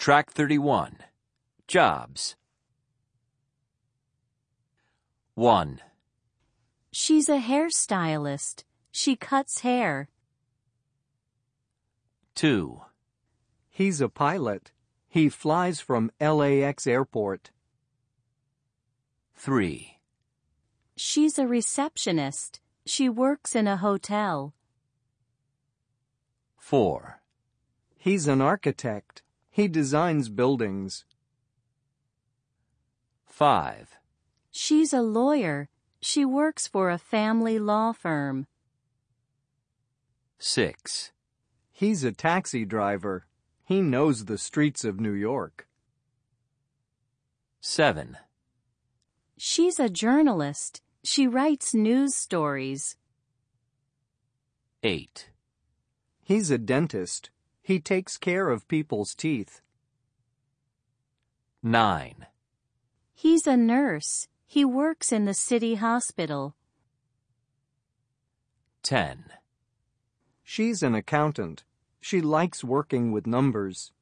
Track 31. Jobs. 1, She's a hairstylist. She cuts hair. 2, He's a pilot. He flies from LAX airport. 3, She's a receptionist. She works in a hotel. 4, He's an architect. He designs buildings. 5, She's a lawyer. She works for a family law firm. 6, He's a taxi driver. He knows the streets of New York. 7, She's a journalist. She writes news stories. 8, He's a dentist. He takes care of people's teeth. 9, He's a nurse. He works in the city hospital. 10, She's an accountant. She likes working with numbers.